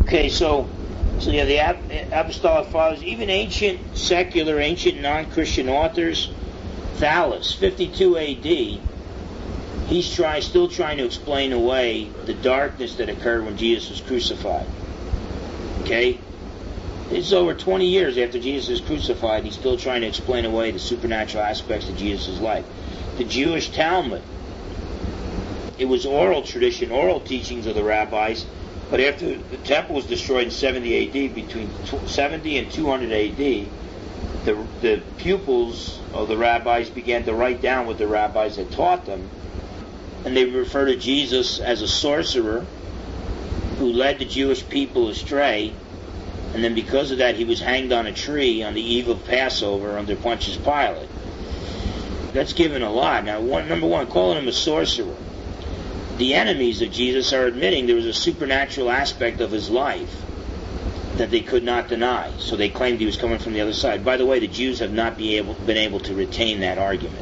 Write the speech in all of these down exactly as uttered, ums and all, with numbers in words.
Okay, so so yeah, the ap- apostolic fathers, even ancient secular, ancient non-Christian authors, Thales, fifty-two A D, he's trying, still trying to explain away the darkness that occurred when Jesus was crucified. Okay? It's over twenty years after Jesus is crucified, and he's still trying to explain away the supernatural aspects of Jesus' life. The Jewish Talmud, it was oral tradition, oral teachings of the rabbis, but after the temple was destroyed in seventy A D, between seventy and two hundred A D, the, the pupils of the rabbis began to write down what the rabbis had taught them, and they refer to Jesus as a sorcerer who led the Jewish people astray, and then because of that he was hanged on a tree on the eve of Passover under Pontius Pilate. That's given a lot. Now, one, number one, calling him a sorcerer. The enemies of Jesus are admitting there was a supernatural aspect of his life that they could not deny. So they claimed he was coming from the other side. By the way, the Jews have not be able, been able to retain that argument.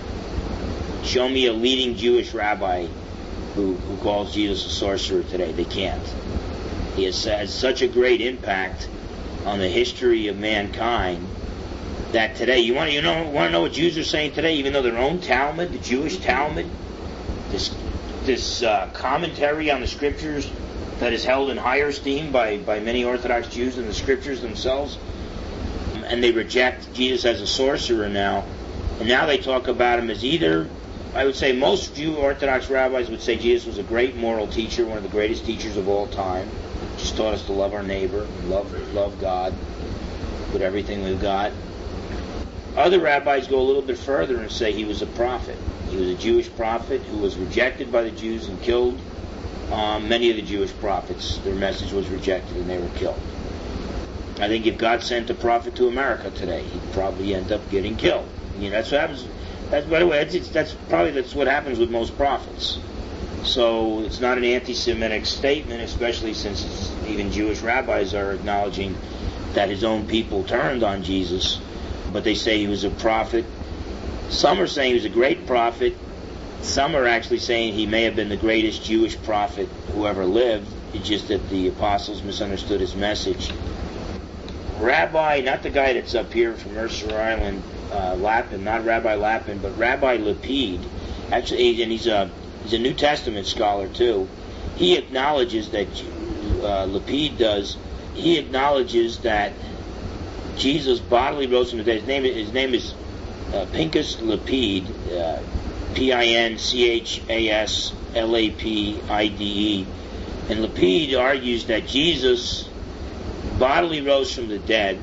Show me a leading Jewish rabbi who, who calls Jesus a sorcerer today. They can't. He has, has such a great impact on the history of mankind that today, you want to you know want to know what Jews are saying today, even though their own Talmud, the Jewish Talmud, this this uh, commentary on the Scriptures that is held in higher esteem by, by many Orthodox Jews than the Scriptures themselves, and they reject Jesus as a sorcerer now, and now they talk about him as either, I would say most Jew Orthodox rabbis would say Jesus was a great moral teacher, one of the greatest teachers of all time, just taught us to love our neighbor, love love God with everything we've got. Other rabbis go a little bit further and say he was a prophet. He was a Jewish prophet who was rejected by the Jews and killed. Um, many of the Jewish prophets, their message was rejected and they were killed. I think if God sent a prophet to America today, he'd probably end up getting killed. I mean, that's what happens. That's, by the way, that's, it's, that's probably that's what happens with most prophets. So it's not an anti-Semitic statement, especially since it's, even Jewish rabbis are acknowledging that his own people turned on Jesus. But they say he was a prophet. Some are saying he was a great prophet. Some are actually saying he may have been the greatest Jewish prophet who ever lived. It's just that the apostles misunderstood his message. Rabbi, not the guy that's up here from Mercer Island, uh, Lapin, not Rabbi Lapin, but Rabbi Lapid. Actually, and he's a he's a New Testament scholar too. He acknowledges that uh, Lapid does. He acknowledges that Jesus bodily rose from the dead. His name, his name is uh, Pinchas Lapid, uh, P I N C H A S L A P I D E. And Lapid argues that Jesus bodily rose from the dead,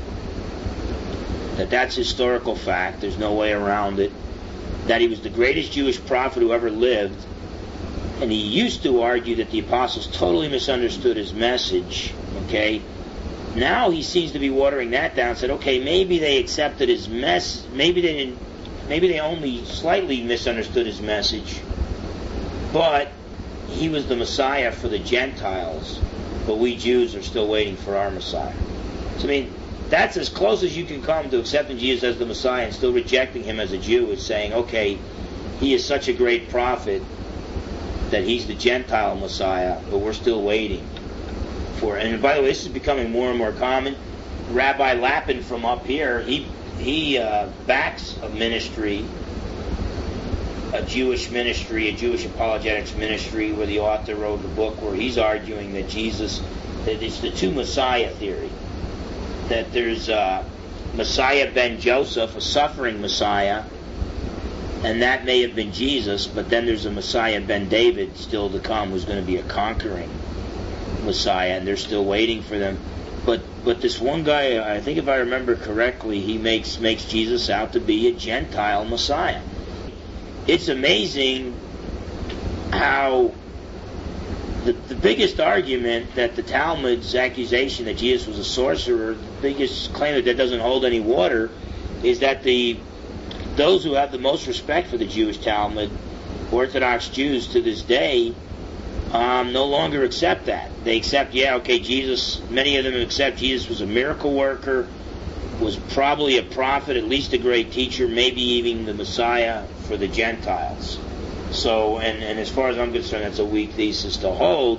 that that's historical fact, there's no way around it, that he was the greatest Jewish prophet who ever lived, and he used to argue that the apostles totally misunderstood his message, okay? Now he seems to be watering that down, said, okay, maybe they accepted his mess, maybe they didn't, maybe they only slightly misunderstood his message, but he was the Messiah for the Gentiles, but we Jews are still waiting for our Messiah. So I mean, that's as close as you can come to accepting Jesus as the Messiah and still rejecting him as a Jew, is saying, okay, he is such a great prophet that he's the Gentile Messiah, but we're still waiting for it. And by the way, this is becoming more and more common. Rabbi Lapin from up here, he he uh, backs a ministry, a Jewish ministry, a Jewish apologetics ministry, where the author wrote a book where he's arguing that Jesus, that it's the two Messiah theory, that there's uh, Messiah ben Joseph, a suffering Messiah, and that may have been Jesus, but then there's a Messiah ben David still to come who's going to be a conquering Messiah, and they're still waiting for them. But but this one guy, I think if I remember correctly, he makes makes Jesus out to be a Gentile Messiah. It's amazing how the, the biggest argument that the Talmud's accusation that Jesus was a sorcerer, the biggest claim that that doesn't hold any water, is that the those who have the most respect for the Jewish Talmud, Orthodox Jews to this day, um, no longer accept that. They accept, yeah, okay, Jesus, many of them accept Jesus was a miracle worker, was probably a prophet, at least a great teacher, maybe even the Messiah for the Gentiles. So, and, and as far as I'm concerned, that's a weak thesis to hold,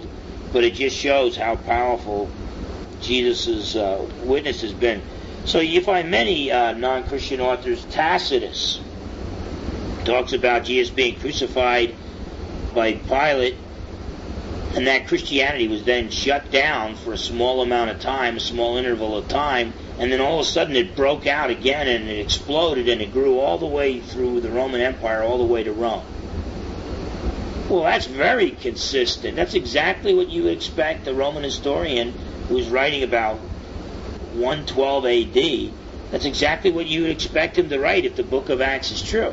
but it just shows how powerful Jesus' uh, witness has been. So you find many uh, non-Christian authors. Tacitus talks about Jesus being crucified by Pilate, and that Christianity was then shut down for a small amount of time, a small interval of time, and then all of a sudden it broke out again and it exploded and it grew all the way through the Roman Empire, all the way to Rome. Well, that's very consistent. That's exactly what you would expect a Roman historian who was writing about one twelve A D, that's exactly what you would expect him to write if the book of Acts is true.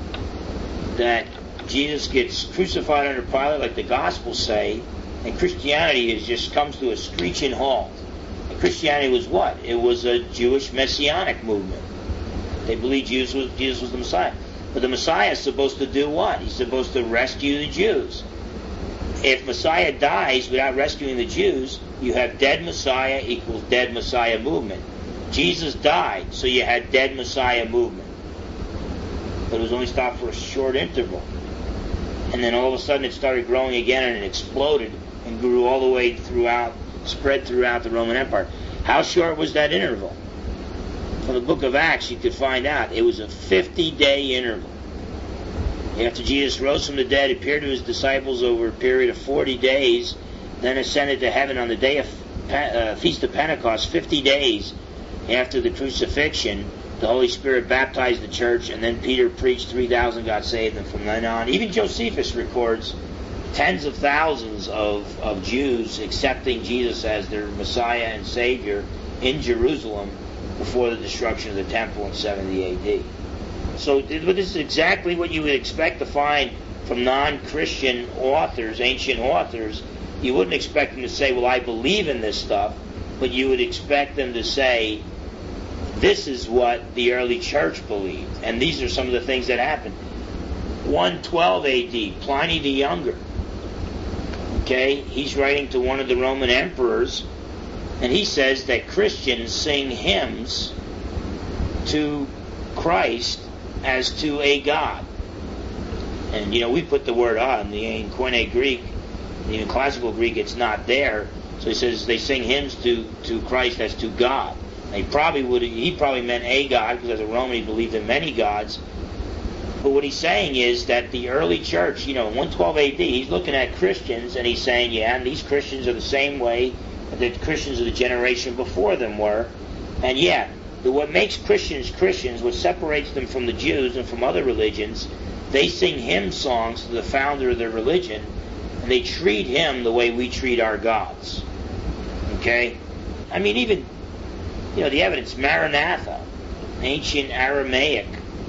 That Jesus gets crucified under Pilate like the Gospels say, and Christianity is just comes to a screeching halt. And Christianity was what? It was a Jewish messianic movement. They believed Jesus was, Jesus was the Messiah. But the Messiah is supposed to do what? He's supposed to rescue the Jews. If Messiah dies without rescuing the Jews, you have dead Messiah equals dead Messiah movement. Jesus died, so you had dead Messiah movement. But it was only stopped for a short interval. And then all of a sudden it started growing again and it exploded and grew all the way throughout, spread throughout the Roman Empire. How short was that interval? From the book of Acts you could find out it was a fifty-day interval. After Jesus rose from the dead, appeared to his disciples over a period of forty days, then ascended to heaven on the day of uh, Feast of Pentecost, fifty days after the crucifixion. The Holy Spirit baptized the church, and then Peter preached, three thousand got saved, and from then on, even Josephus records tens of thousands of, of Jews accepting Jesus as their Messiah and Savior in Jerusalem before the destruction of the temple in seventy A D. So this is exactly what you would expect to find from non-Christian authors, ancient authors. You wouldn't expect them to say, well, I believe in this stuff, but you would expect them to say, this is what the early church believed, and these are some of the things that happened. one twelve A D, Pliny the Younger. Okay, he's writing to one of the Roman emperors, and he says that Christians sing hymns to Christ as to a God. And, you know, we put the word on. In Koine Greek, in classical Greek, it's not there. So he says they sing hymns to, to Christ as to God. He probably would. He probably meant a God, because as a Roman he believed in many gods. But what he's saying is that the early church, you know, in one twelve A D, he's looking at Christians and he's saying, yeah, and these Christians are the same way that the Christians of the generation before them were. And yeah, the, what makes Christians Christians, what separates them from the Jews and from other religions, they sing hymn songs to the founder of their religion, and they treat him the way we treat our gods. Okay? I mean, even, you know, the evidence, Maranatha, ancient Aramaic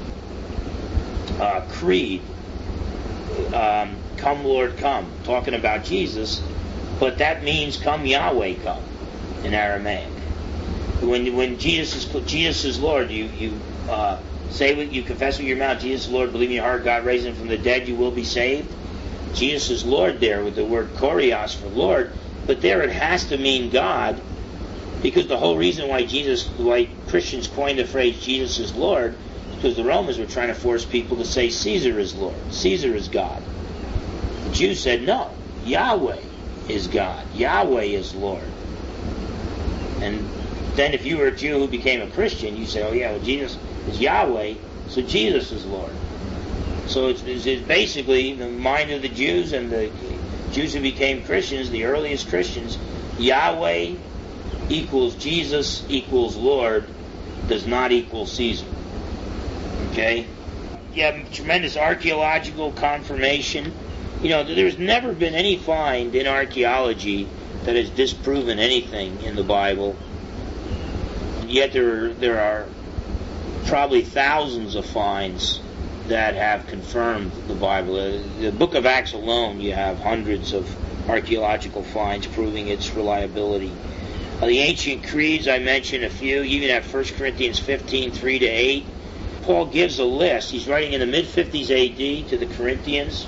uh, creed, um, come Lord come, talking about Jesus, but that means come Yahweh come in Aramaic. When when Jesus is Jesus is Lord, you you uh, say what you confess with your mouth, Jesus is Lord, believe in your heart, God raised him from the dead, you will be saved. Jesus is Lord there with the word Kurios for Lord, but there it has to mean God. Because the whole reason why Jesus, why Christians coined the phrase Jesus is Lord, is because the Romans were trying to force people to say Caesar is Lord, Caesar is God. The Jews said no, Yahweh is God, Yahweh is Lord. And then if you were a Jew who became a Christian, you say, oh yeah, well Jesus is Yahweh, so Jesus is Lord. So it's, it's basically the mind of the Jews and the Jews who became Christians, the earliest Christians, Yahweh equals Jesus equals Lord does not equal Caesar. Okay? You have tremendous archaeological confirmation. You know, there's never been any find in archaeology that has disproven anything in the Bible. Yet there, there are probably thousands of finds that have confirmed the Bible. The book of Acts alone, you have hundreds of archaeological finds proving its reliability. Uh, the ancient creeds, I mentioned a few, even at First Corinthians fifteen, three to eight. Paul gives a list. He's writing in the mid fifties A D to the Corinthians.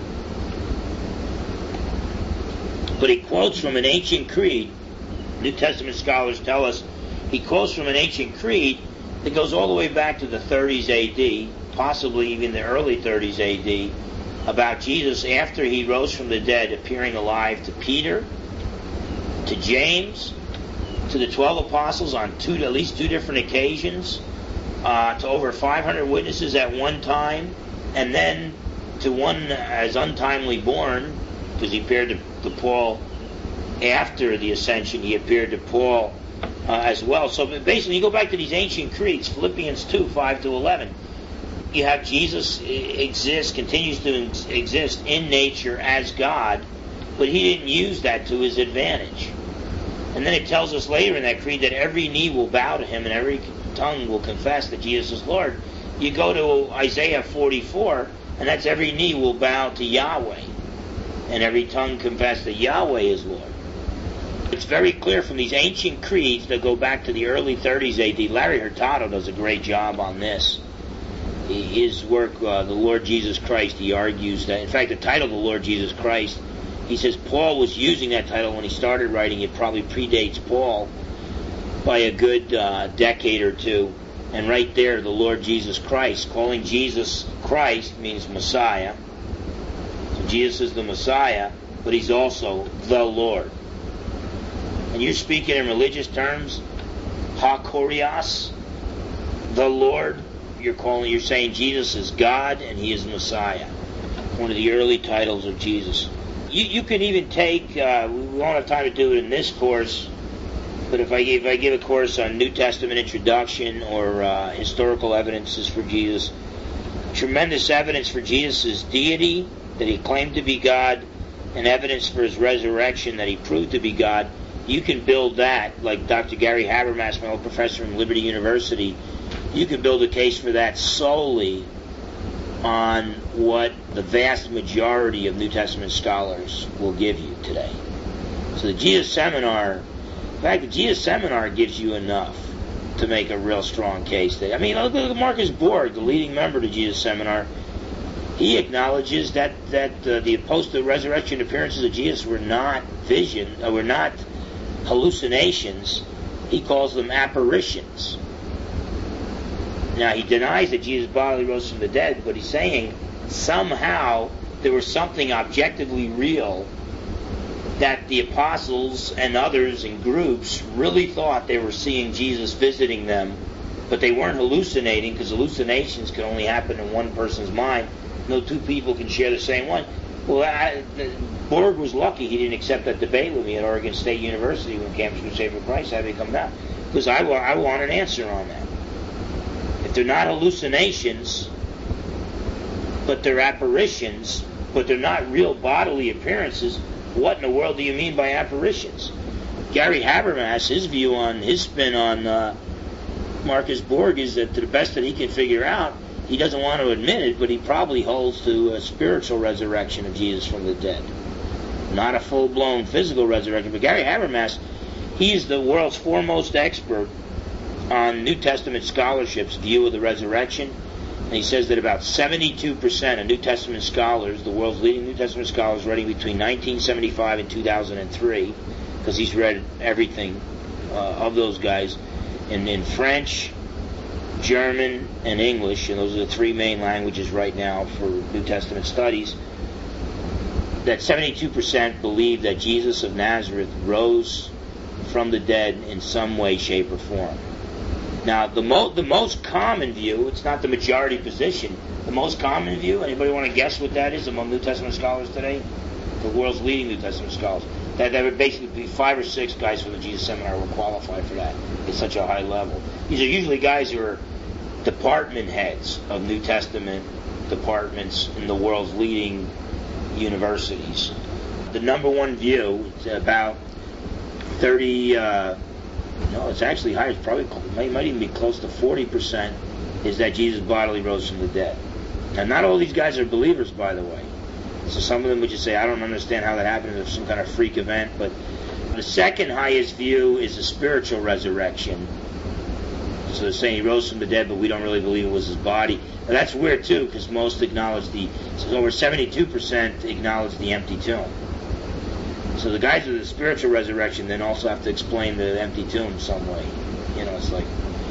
But he quotes from an ancient creed. New Testament scholars tell us he quotes from an ancient creed that goes all the way back to the thirties A D, possibly even the early thirties A D, about Jesus after he rose from the dead appearing alive to Peter, to James, to the twelve apostles on two, at least two different occasions, uh, to over five hundred witnesses at one time, and then to one as untimely born, because he appeared to, to Paul after the ascension. He appeared to Paul uh, as well. So basically, you go back to these ancient creeds, Philippians two, five to eleven. You have Jesus exists, continues to exist in nature as God, but he didn't use that to his advantage. And then it tells us later in that creed that every knee will bow to him and every tongue will confess that Jesus is Lord. You go to Isaiah forty-four, and that's every knee will bow to Yahweh, and every tongue confess that Yahweh is Lord. It's very clear from these ancient creeds that go back to the early thirties A D. Larry Hurtado does a great job on this. His work, uh, The Lord Jesus Christ, he argues that, in fact, the title, The Lord Jesus Christ, he says Paul was using that title when he started writing. It probably predates Paul by a good uh, decade or two. And right there, the Lord Jesus Christ, calling Jesus Christ means Messiah. So Jesus is the Messiah, but he's also the Lord. And you're speaking in religious terms, Ha-Kurios, the Lord. You're calling, you're saying Jesus is God and he is Messiah. One of the early titles of Jesus. You, you can even take, uh, we won't have time to do it in this course, but if I, if I give a course on New Testament introduction or uh, historical evidences for Jesus, tremendous evidence for Jesus' deity, that he claimed to be God, and evidence for his resurrection, that he proved to be God, you can build that, like Doctor Gary Habermas, my old professor from Liberty University, you can build a case for that solely on what the vast majority of New Testament scholars will give you today. So the Jesus Seminar, in fact, the Jesus Seminar gives you enough to make a real strong case. That, I mean, look at Marcus Borg, the leading member of the Jesus Seminar. He acknowledges that that uh, the post-resurrection appearances of Jesus were not vision, uh, were not hallucinations. He calls them apparitions. Now, he denies that Jesus bodily rose from the dead, but he's saying somehow there was something objectively real that the apostles and others in groups really thought they were seeing Jesus visiting them, but they weren't hallucinating, because hallucinations can only happen in one person's mind. No two people can share the same one. Well, I, Borg was lucky he didn't accept that debate with me at Oregon State University when Campus Crusade for Christ had to come down, because I, I want an answer on that. If they're not hallucinations, but they're apparitions, but they're not real bodily appearances, what in the world do you mean by apparitions? Gary Habermas, his view on, his spin on uh, Marcus Borg is that, to the best that he can figure out, he doesn't want to admit it, but he probably holds to a spiritual resurrection of Jesus from the dead. Not a full-blown physical resurrection. But Gary Habermas, he's the world's foremost expert on New Testament scholarship's view of the resurrection. And he says that about seventy-two percent of New Testament scholars, the world's leading New Testament scholars, writing between nineteen seventy-five and two thousand three, because he's read everything uh, of those guys, in, in French, German, and English, and those are the three main languages right now for New Testament studies, that seventy-two percent believe that Jesus of Nazareth rose from the dead in some way, shape, or form. Now, the, mo- the most common view, it's not the majority position, the most common view, anybody want to guess what that is among New Testament scholars today? The world's leading New Testament scholars. That there would basically be five or six guys from the Jesus Seminar will qualify for that at such a high level. These are usually guys who are department heads of New Testament departments in the world's leading universities. The number one view, it's about thirty, uh, no, it's actually higher, it's probably, might, might even be close to forty percent, is that Jesus bodily rose from the dead. Now, not all these guys are believers, by the way. So some of them would just say, I don't understand how that happened, it's some kind of freak event. But the second highest view is the spiritual resurrection. So they're saying he rose from the dead, but we don't really believe it was his body. Now that's weird too, because most acknowledge the, so over seventy-two percent acknowledge the empty tomb. So the guys with the spiritual resurrection then also have to explain the empty tomb some way. You know, it's like,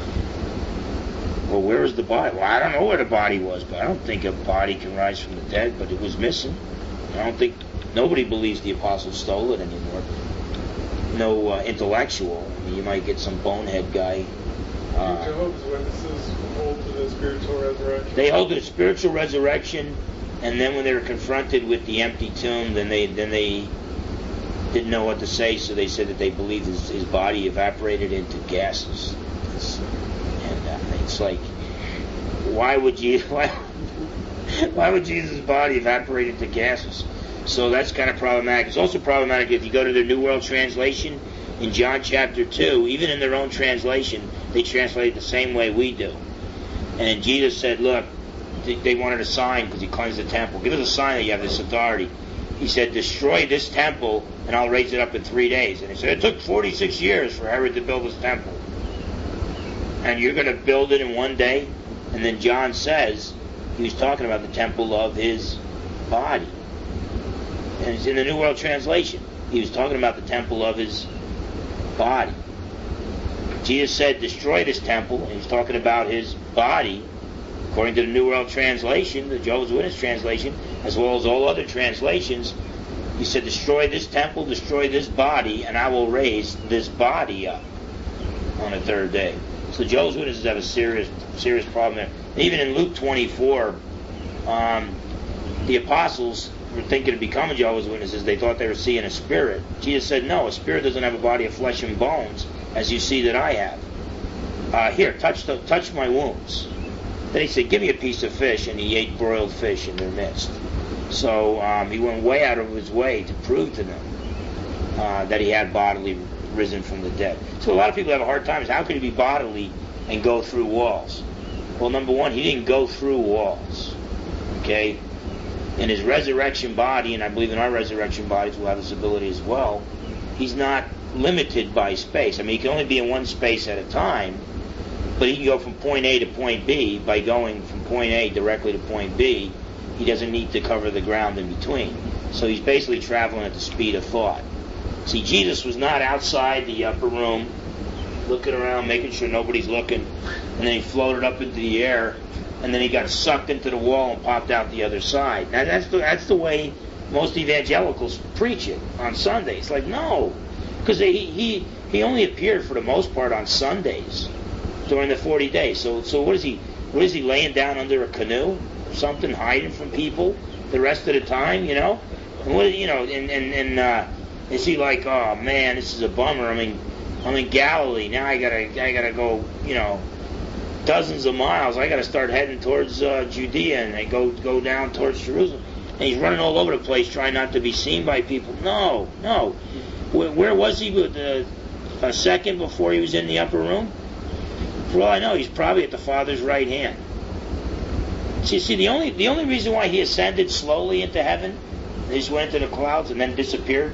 well, where is the body? Well, I don't know where the body was, but I don't think a body can rise from the dead, but it was missing. I don't think, nobody believes the apostles stole it anymore. no uh, intellectual. I mean, you might get some bonehead guy. Uh, Jehovah's Witnesses hold to the spiritual resurrection. They hold to the spiritual resurrection, and then when they were confronted with the empty tomb, then they then they didn't know what to say, so they said that they believed his, his body evaporated into gases. It's, and uh, it's like, why would you why, why would Jesus' body evaporate into gases? So that's kind of problematic. It's also problematic if you go to the New World Translation in John chapter two. Even in their own translation, they translate it the same way we do. And Jesus said, look, they wanted a sign because he cleansed the temple. Give us a sign that you have this authority. He said, destroy this temple and I'll raise it up in three days. And he said, it took forty-six years for Herod to build this temple. And you're going to build it in one day? And then John says, he was talking about the temple of his body. And it's in the New World Translation. He was talking about the temple of his body. Jesus said, destroy this temple. And he was talking about his body. According to the New World Translation, the Jehovah's Witness translation, as well as all other translations, he said, destroy this temple, destroy this body, and I will raise this body up on the third day. So the Jehovah's Witnesses have a serious, serious problem there. And even in Luke twenty-four, um, the apostles were thinking of becoming Jehovah's Witnesses. They thought they were seeing a spirit. Jesus said, no, a spirit doesn't have a body of flesh and bones, as you see that I have. Uh, here, touch the, touch my wounds. Then he said, give me a piece of fish, and he ate broiled fish in their midst. So um, he went way out of his way to prove to them uh, that he had bodily risen from the dead. So a lot of people have a hard time. Is how can he be bodily and go through walls? Well, number one, he didn't go through walls. Okay? In his resurrection body, and I believe in our resurrection bodies we'll have this ability as well, he's not limited by space. I mean, he can only be in one space at a time, but he can go from point A to point B by going from point A directly to point B. He doesn't need to cover the ground in between. So he's basically traveling at the speed of thought. See, Jesus was not outside the upper room, looking around, making sure nobody's looking, and then he floated up into the air, and then he got sucked into the wall and popped out the other side. Now, that's the, that's the way most evangelicals preach it on Sundays. It's like, no, because he, he, he only appeared for the most part on Sundays during the forty days. So so what is he what is he laying down under a canoe or something, hiding from people the rest of the time, you know? And what you know, and and, and uh, is he like, oh man, this is a bummer. I mean, I'm in Galilee now. I gotta I gotta go, you know, dozens of miles. I gotta start heading towards uh, Judea and I go go down towards Jerusalem. And he's running all over the place trying not to be seen by people. No, no. Where, where was he with uh, a second before he was in the upper room? For all I know, he's probably at the Father's right hand. See, see, the only the only reason why he ascended slowly into heaven, he just went into the clouds and then disappeared,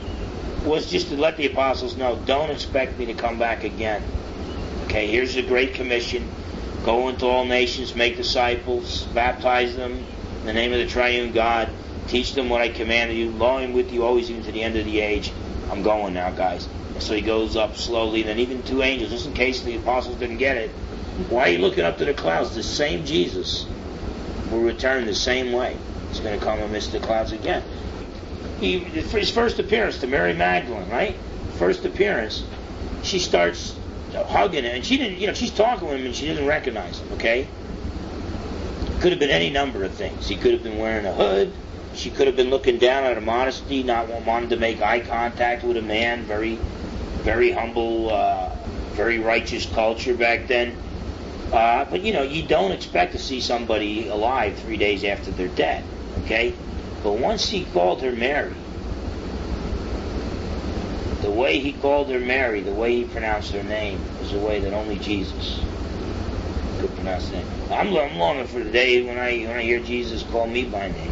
was just to let the apostles know, don't expect me to come back again. Okay, here's the Great Commission. Go into all nations, make disciples, baptize them in the name of the triune God, teach them what I commanded you, lo, I'm with you always even to the end of the age. I'm going now, guys. So he goes up slowly, and then even two angels, just in case the apostles didn't get it. Why are you looking up to the clouds? The same Jesus will return the same way. He's going to come amidst the clouds again. He, his first appearance to Mary Magdalene, right? First appearance, she starts hugging him, and she didn't, you know, she's talking with him, and she didn't recognize him. Okay, could have been any number of things. He could have been wearing a hood. She could have been looking down at her modesty, not wanting to make eye contact with a man. Very, very humble, uh, very righteous culture back then. Uh, but, you know, you don't expect to see somebody alive three days after they're dead, okay? But once he called her Mary, the way he called her Mary, the way he pronounced her name, was a way that only Jesus could pronounce the name. I'm, I'm longing for the day when I when I hear Jesus call me by name.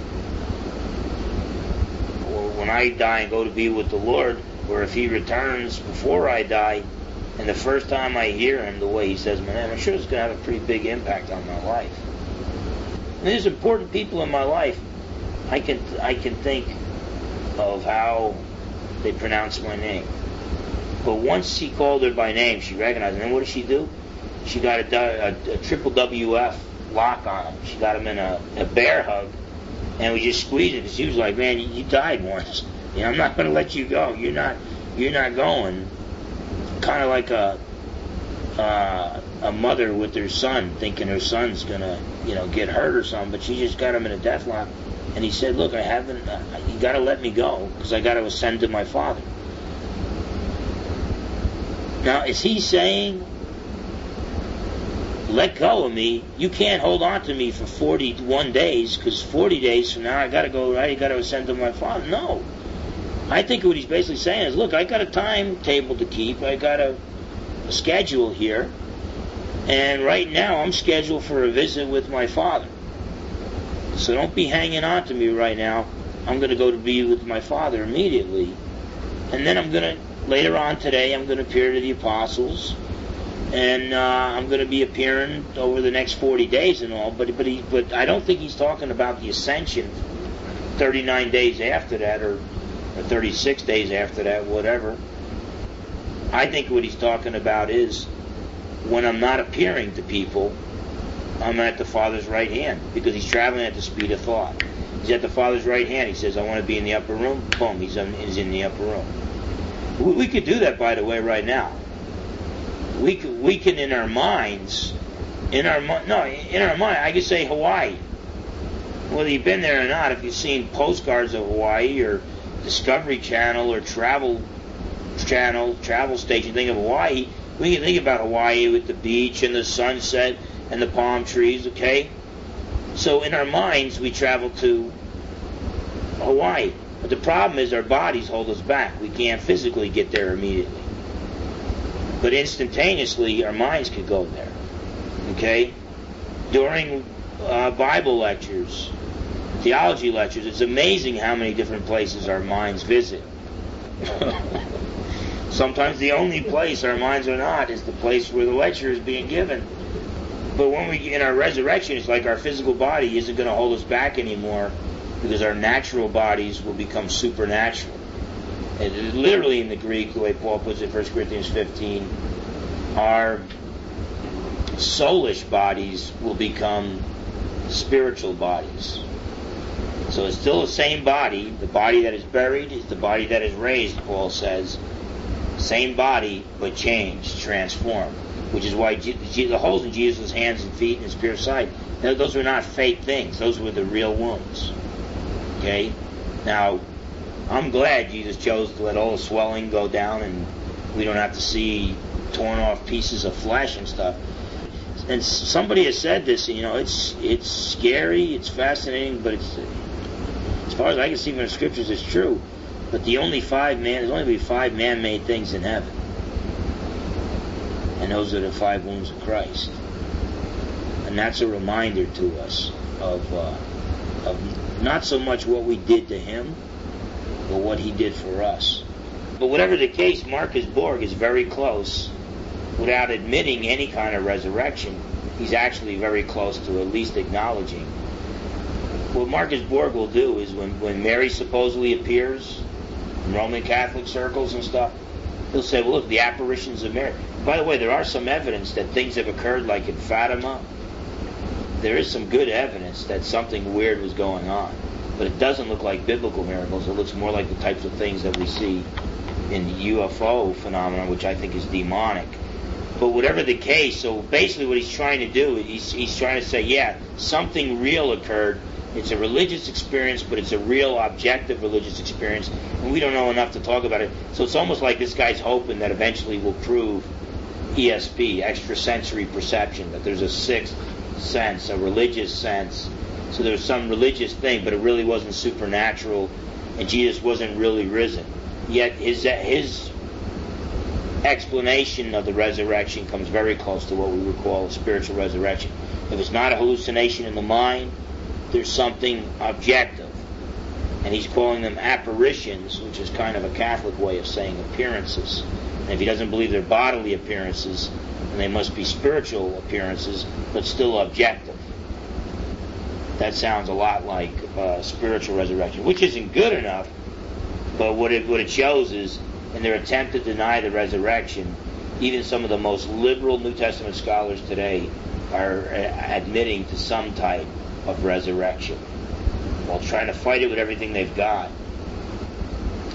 Or when I die and go to be with the Lord, or if he returns before I die, and the first time I hear him, the way he says my name, I'm sure it's going to have a pretty big impact on my life. And there's important people in my life. I can I can think of how they pronounce my name. But once he called her by name, she recognized him. And what did she do? She got a, a, a triple W F lock on him. She got him in a, a bear hug, and we just squeezed it because she was like, "Man, you, you died once. You know, I'm not going to let you go. You're not. you're not going. Kind of like a uh, a mother with her son, thinking her son's gonna, you know, get hurt or something, but she just got him in a death lock. And he said, "Look, I haven't. Uh, you got to let me go because I got to ascend to my Father." Now, is he saying, "Let go of me. You can't hold on to me for forty-one days because forty days from now I got to go. Right, you got to ascend to my Father"? No. I think what he's basically saying is, "Look, I got a timetable to keep. I got a, a schedule here, and right now I'm scheduled for a visit with my Father. So don't be hanging on to me right now. I'm going to go to be with my Father immediately, and then I'm going to later on today I'm going to appear to the apostles, and uh, I'm going to be appearing over the next forty days and all. But but he but I don't think he's talking about the ascension thirty-nine days after that, or." or thirty-six days after that, whatever. I think what he's talking about is when I'm not appearing to people, I'm at the Father's right hand, because he's traveling at the speed of thought. He's at the Father's right hand. He says, "I want to be in the upper room." Boom, he's in, he's in the upper room. We, we could do that, by the way, right now. We could, we can, in our minds, in our no, in our mind, I could say Hawaii. Whether you've been there or not, if you've seen postcards of Hawaii or Discovery Channel or Travel Channel, Travel Station, think of Hawaii, we can think about Hawaii with the beach and the sunset and the palm trees, okay? So in our minds, we travel to Hawaii. But the problem is our bodies hold us back. We can't physically get there immediately. But instantaneously, our minds could go there, okay? During uh, Bible lectures, theology lectures, it's amazing how many different places our minds visit. Sometimes the only place our minds are not is the place where the lecture is being given. But when we, in our resurrection, it's like our physical body isn't going to hold us back anymore, because our natural bodies will become supernatural. And literally in the Greek, the way Paul puts it, First Corinthians fifteen, our soulish bodies will become spiritual bodies. So it's still the same body. The body that is buried is the body that is raised, Paul says. Same body, but changed, transformed. Which is why G- the holes in Jesus' hands and feet and his pierced side, those were not fake things. Those were the real wounds. Okay? Now, I'm glad Jesus chose to let all the swelling go down and we don't have to see torn off pieces of flesh and stuff. And somebody has said this, you know, it's it's scary, it's fascinating, but it's, as far as I can see from the scriptures, it's true. But the only five man, there's only be five man-made things in heaven, and those are the five wounds of Christ. And that's a reminder to us of uh, of not so much what we did to him, but what he did for us. But whatever the case, Marcus Borg is very close. Without admitting any kind of resurrection, he's actually very close to at least acknowledging. What Marcus Borg will do is when, when Mary supposedly appears in Roman Catholic circles and stuff, he'll say, well, look, the apparitions of Mary. By the way, there are some evidence that things have occurred, like in Fatima. There is some good evidence that something weird was going on. But it doesn't look like biblical miracles. It looks more like the types of things that we see in the U F O phenomenon, which I think is demonic. But whatever the case, so basically what he's trying to do, he's, he's trying to say, yeah, something real occurred. It's a religious experience, but it's a real objective religious experience, and we don't know enough to talk about it. So it's almost like this guy's hoping that eventually we'll prove E S P, extrasensory perception, that there's a sixth sense, a religious sense. So there's some religious thing, but it really wasn't supernatural, and Jesus wasn't really risen. Yet his his explanation of the resurrection comes very close to what we would call a spiritual resurrection. If it's not a hallucination in the mind, there's something objective. And he's calling them apparitions, which is kind of a Catholic way of saying appearances. And if he doesn't believe they're bodily appearances, then they must be spiritual appearances, but still objective. That sounds a lot like uh, spiritual resurrection, which isn't good enough, but what it, what it shows is, in their attempt to deny the resurrection, even some of the most liberal New Testament scholars today are admitting to some type of resurrection while trying to fight it with everything they've got.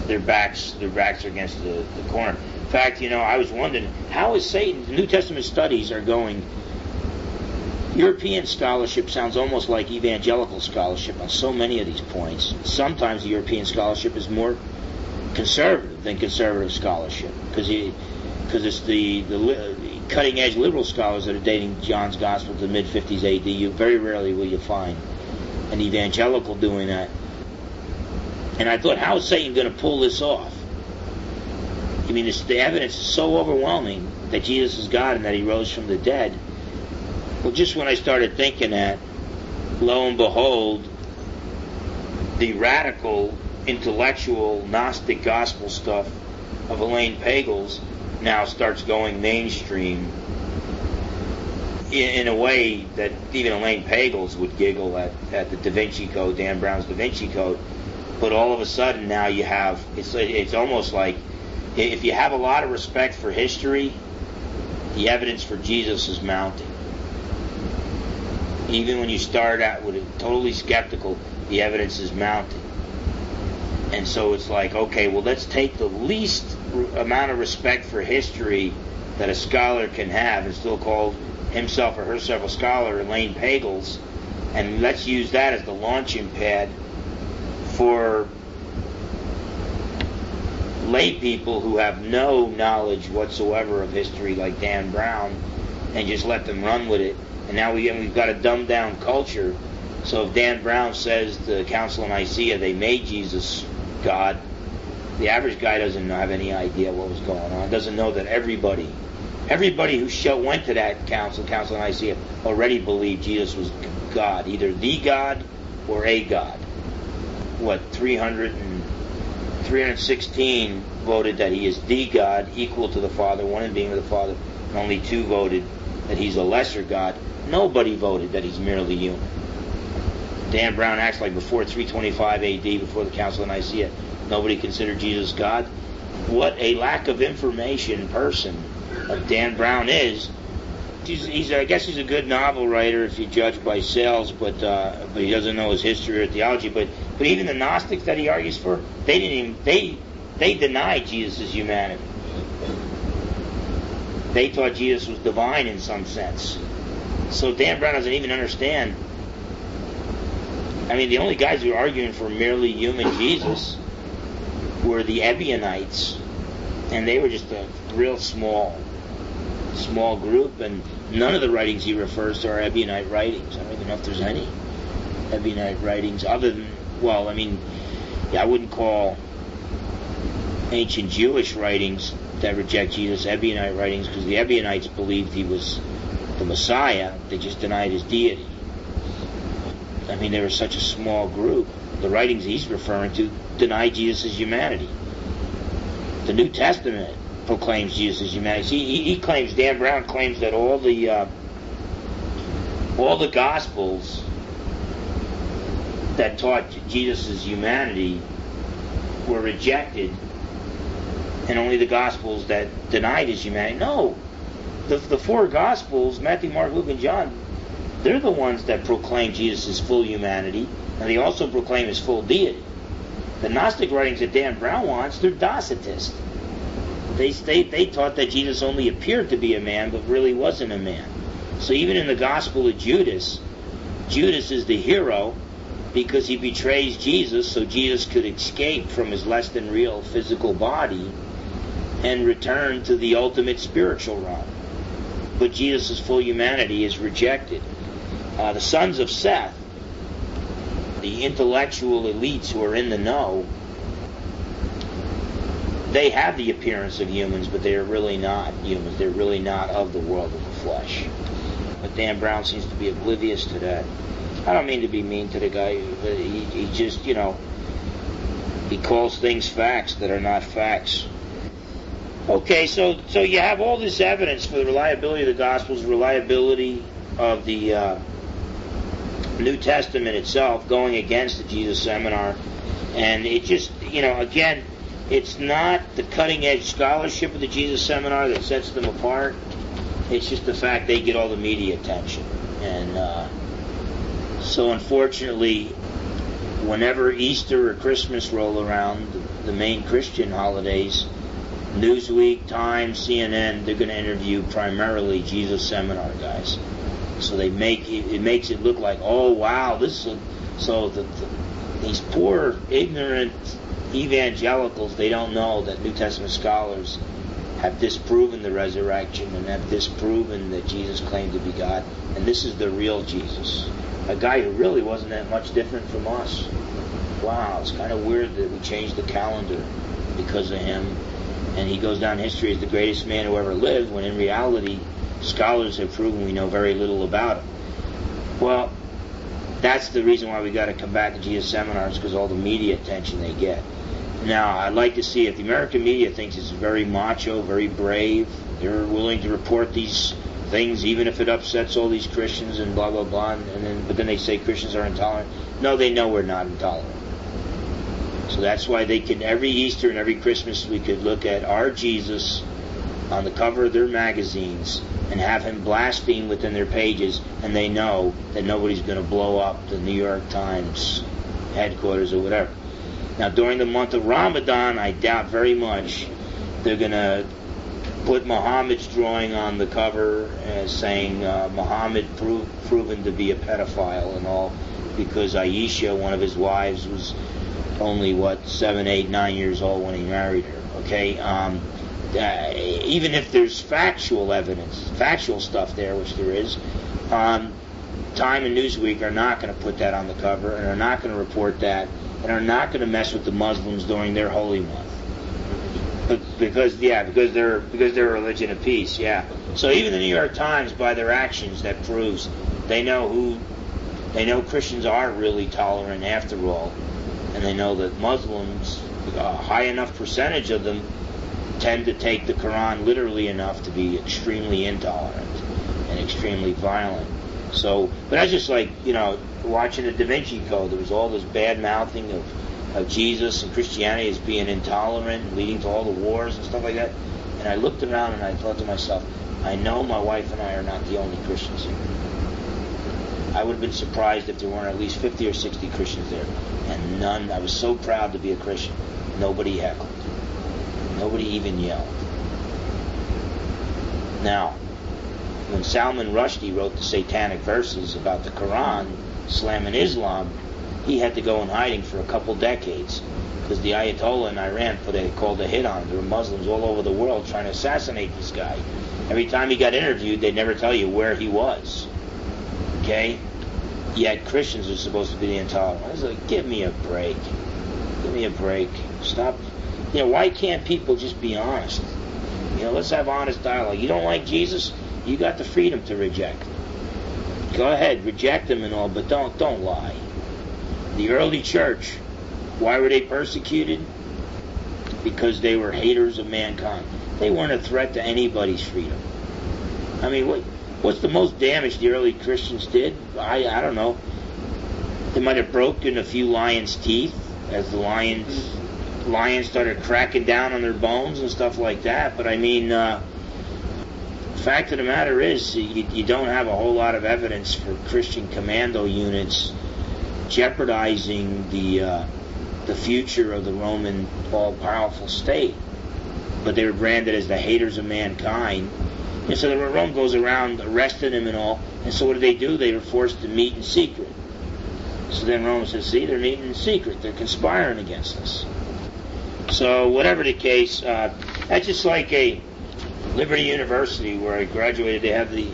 their backs their backs are against the, the corner. In fact, you know, I was wondering, how is Satan, the New Testament studies are going, European scholarship sounds almost like evangelical scholarship on so many of these points. Sometimes the European scholarship is more conservative than conservative scholarship, because because it's the, the cutting edge liberal scholars that are dating John's Gospel to the mid fifties A D. You very rarely will you find an evangelical doing that. And I thought, how is Satan going to pull this off? I mean, this, the evidence is so overwhelming that Jesus is God and that he rose from the dead. Well, just when I started thinking that, lo and behold, the radical, intellectual, Gnostic gospel stuff of Elaine Pagels now starts going mainstream in, in a way that even Elaine Pagels would giggle at, at the Da Vinci Code, Dan Brown's Da Vinci Code. But all of a sudden now you have, it's, it's almost like, if you have a lot of respect for history, the evidence for Jesus is mounting. Even when you start out with it totally skeptical, the evidence is mounting. And so it's like, okay, well, let's take the least amount of respect for history that a scholar can have, and still call himself or herself a scholar, Elaine Pagels, and let's use that as the launching pad for lay people who have no knowledge whatsoever of history, like Dan Brown, and just let them run with it. And now we, and we've got a dumbed down culture. So if Dan Brown says the Council of Nicaea they made Jesus God, the average guy doesn't have any idea what was going on. Doesn't know that everybody, everybody who show, went to that council, Council of Nicaea, already believed Jesus was God, either the God or a God. What, three hundred and three hundred sixteen voted that he is the God, equal to the Father, one in being with the Father, and only two voted that he's a lesser God. Nobody voted that he's merely human. Dan Brown acts like before three twenty-five A D, before the Council of Nicaea, nobody considered Jesus God. What a lack of information person of Dan Brown is. He's, he's, I guess he's a good novel writer if you judge by sales, but uh, but he doesn't know his history or theology. But but even the Gnostics that he argues for, they didn't even they they denied Jesus' humanity. They thought Jesus was divine in some sense. So Dan Brown doesn't even understand. I mean, the only guys who were arguing for merely human Jesus were the Ebionites, and they were just a real small, small group, and none of the writings he refers to are Ebionite writings. I don't even know if there's any Ebionite writings other than, well, I mean, yeah, I wouldn't call ancient Jewish writings that reject Jesus Ebionite writings, because the Ebionites believed he was the Messiah. They just denied his deity. I mean, they were such a small group. The writings he's referring to deny Jesus' humanity. The New Testament proclaims Jesus' humanity. See, he, he claims, Dan Brown claims that all the uh, all the Gospels that taught Jesus' humanity were rejected, and only the Gospels that denied his humanity. No, the the four Gospels, Matthew, Mark, Luke, and John, they're the ones that proclaim Jesus' full humanity, and they also proclaim his full deity. The Gnostic writings that Dan Brown wants, they're Docetist. They, they, they taught that Jesus only appeared to be a man, but really wasn't a man. So even in the Gospel of Judas, Judas is the hero because he betrays Jesus so Jesus could escape from his less than real physical body and return to the ultimate spiritual realm. But Jesus' full humanity is rejected. Uh, the sons of Seth, the intellectual elites who are in the know, they have the appearance of humans, but they are really not humans. They're really not of the world of the flesh. But Dan Brown seems to be oblivious to that. I don't mean to be mean to the guy. He, he just, you know, he calls things facts that are not facts. Okay, so so you have all this evidence for the reliability of the Gospels, reliability of the uh, New Testament itself going against the Jesus Seminar, and it just, you know, again, it's not the cutting-edge scholarship of the Jesus Seminar that sets them apart. It's just the fact they get all the media attention. And uh, so unfortunately, whenever Easter or Christmas roll around, the main Christian holidays, Newsweek, Times, C N N, they're going to interview primarily Jesus Seminar guys. So they make it, it makes it look like, oh wow, this is a, so the, the, these poor ignorant evangelicals, they don't know that New Testament scholars have disproven the resurrection and have disproven that Jesus claimed to be God, and this is the real Jesus, a guy who really wasn't that much different from us. Wow, it's kind of weird that we changed the calendar because of him, and he goes down in history as the greatest man who ever lived, when in reality scholars have proven we know very little about him. Well, that's the reason why we got to come back to Jesus seminars, because all the media attention they get. Now, I'd like to see if the American media thinks it's very macho, very brave, they're willing to report these things even if it upsets all these Christians and blah, blah, blah, and then, but then they say Christians are intolerant. No, they know we're not intolerant. So that's why they can, every Easter and every Christmas, we could look at our Jesus on the cover of their magazines and have him blaspheme within their pages, and they know that nobody's going to blow up the New York Times headquarters or whatever. Now, during the month of Ramadan, I doubt very much they're going to put Muhammad's drawing on the cover as saying uh, Muhammad prov- proven to be a pedophile and all, because Aisha, one of his wives, was only, what, seven, eight, nine years old when he married her. Okay? Um, uh, even if there's factual evidence, factual stuff there, which there is, um, Time and Newsweek are not going to put that on the cover, and are not going to report that, and are not going to mess with the Muslims during their holy month. But because, yeah, because they're because they're a religion of peace, yeah. So even the New York Times, by their actions, that proves they know who, they know Christians are really tolerant after all, and they know that Muslims, a high enough percentage of them, tend to take the Quran literally enough to be extremely intolerant and extremely violent. So, but that's just like, you know, watching the Da Vinci Code. There was all this bad mouthing of, of Jesus and Christianity as being intolerant, leading to all the wars and stuff like that. And I looked around and I thought to myself, I know my wife and I are not the only Christians here. I would have been surprised if there weren't at least fifty or sixty Christians there. And none, I was so proud to be a Christian. Nobody heckled. Nobody even yelled. Now, when Salman Rushdie wrote the satanic verses about the Quran, slamming Islam, he had to go in hiding for a couple decades because the Ayatollah in Iran put a, called a hit on him. There were Muslims all over the world trying to assassinate this guy. Every time he got interviewed, they'd never tell you where he was. Okay? Yet Christians are supposed to be the intolerant. I was like, give me a break. Give me a break. Stop. You know, why can't people just be honest? You know, let's have honest dialogue. You don't like Jesus? You got the freedom to reject him. Go ahead, reject him and all, but don't don't lie. The early church, why were they persecuted? Because they were haters of mankind. They weren't a threat to anybody's freedom. I mean, what what's the most damage the early Christians did? I I don't know. They might have broken a few lions' teeth as the lions lions started cracking down on their bones and stuff like that. But I mean, uh, the fact of the matter is, you, you don't have a whole lot of evidence for Christian commando units jeopardizing the uh, the future of the Roman all-powerful state. But they were branded as the haters of mankind. And so the Rome goes around arresting them and all. And so what do they do? They were forced to meet in secret. So then Rome says, see, they're meeting in secret. They're conspiring against us. So whatever the case, uh, that's just like a Liberty University where I graduated. They have the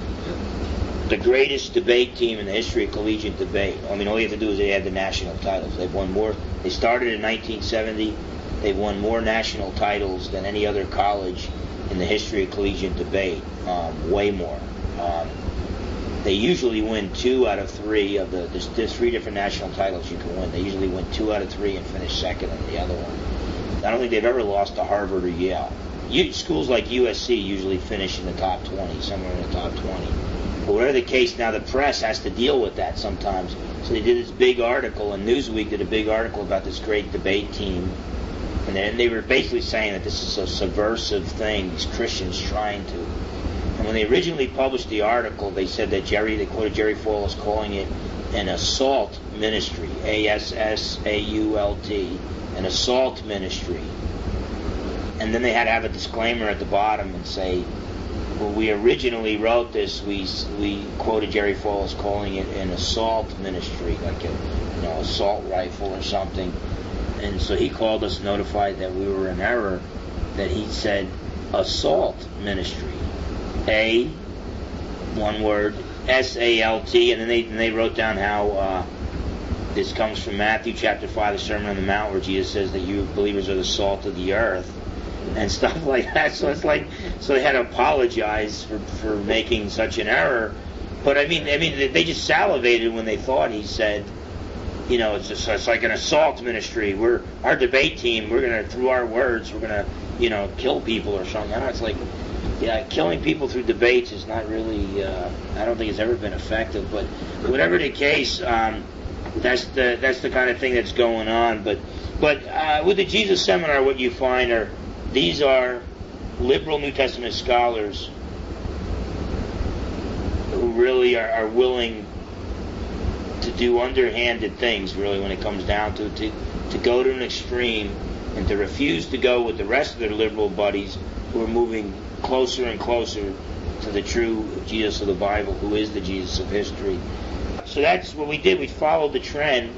the greatest debate team in the history of collegiate debate. I mean, all you have to do is they have the national titles. They've won more. They started in nineteen seventy. They've won more national titles than any other college in the history of collegiate debate. Um, way more. Um, they usually win two out of three of the. There's, there's three different national titles you can win. They usually win two out of three and finish second in the other one. I don't think they've ever lost to Harvard or Yale. You, schools like U S C usually finish in the top twenty, somewhere in the top twenty. But whatever the case, now the press has to deal with that sometimes. So they did this big article, and Newsweek did a big article about this great debate team. And then they were basically saying that this is a subversive thing, these Christians trying to. And when they originally published the article, they said that Jerry, they quoted Jerry Falwell as calling it an assault ministry, A S S A U L T, an assault ministry. And then they had to have a disclaimer at the bottom and say, when we originally wrote this, we we quoted Jerry Falls calling it an assault ministry, like a you know assault rifle or something. And so he called us, notified that we were in error, that he said assault ministry. A, one word, S A L T, and then they and they wrote down how uh, this comes from Matthew chapter five, the Sermon on the Mount, where Jesus says that you believers are the salt of the earth, and stuff like that. So it's like, so they had to apologize for, for making such an error. But I mean, I mean, they just salivated when they thought he said, you know, it's just, it's like an assault ministry. We're our debate team. We're gonna, through our words, we're gonna, you know, kill people or something. I don't know, it's like, yeah, killing people through debates is not really. Uh, I don't think it's ever been effective. But whatever the case, um, that's the that's the kind of thing that's going on. But but uh, with the Jesus Seminar, what you find are these are liberal New Testament scholars who really are, are willing to do underhanded things, really, when it comes down to, to to go to an extreme and to refuse to go with the rest of their liberal buddies who are moving closer and closer to the true Jesus of the Bible, who is the Jesus of history. So that's what we did. We followed the trend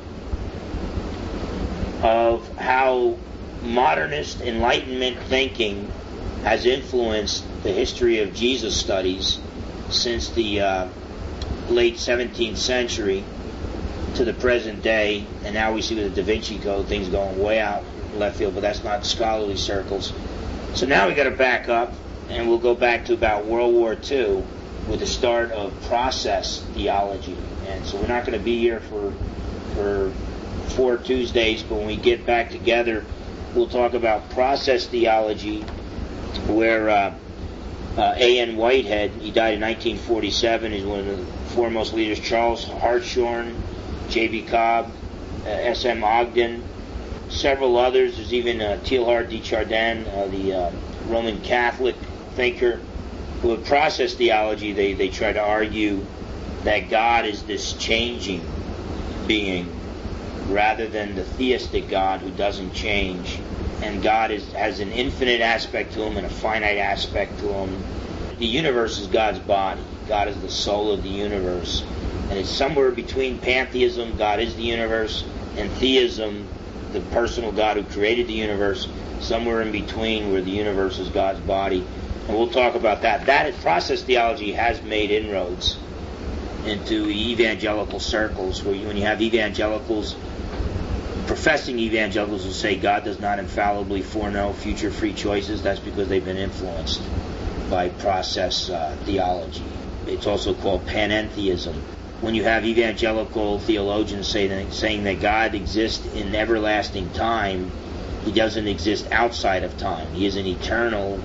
of how modernist Enlightenment thinking has influenced the history of Jesus studies since the uh, late seventeenth century to the present day. And now we see with the Da Vinci Code things going way out left field, but that's not scholarly circles. So now we got to back up, and we'll go back to about World War Two with the start of process theology. And so we're not going to be here for for four Tuesdays, but when we get back together, we'll talk about process theology, where uh, uh, A N Whitehead, he died in nineteen forty-seven, he's one of the foremost leaders, Charles Hartshorne, J B Cobb, uh, S M Ogden, several others. There's even uh, Teilhard de Chardin, uh, the uh, Roman Catholic thinker, who with process theology, they, they try to argue that God is this changing being rather than the theistic God who doesn't change. And God is, has an infinite aspect to him and a finite aspect to him. The universe is God's body. God is the soul of the universe. And it's somewhere between pantheism, God is the universe, and theism, the personal God who created the universe, somewhere in between where the universe is God's body. And we'll talk about that. That process theology has made inroads into evangelical circles, where you, when you have evangelicals, professing evangelicals who say God does not infallibly foreknow future free choices, that's because they've been influenced by process uh, theology. It's also called panentheism. When you have evangelical theologians say that, saying that God exists in everlasting time, he doesn't exist outside of time. He is an eternal,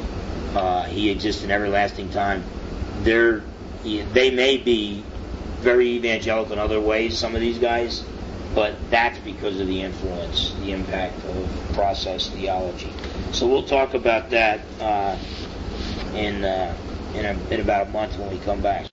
uh, he exists in everlasting time. They're, they may be very evangelical in other ways, some of these guys, but that's because of the influence, the impact of process theology. So we'll talk about that uh, in, uh, in, a, in about a month when we come back.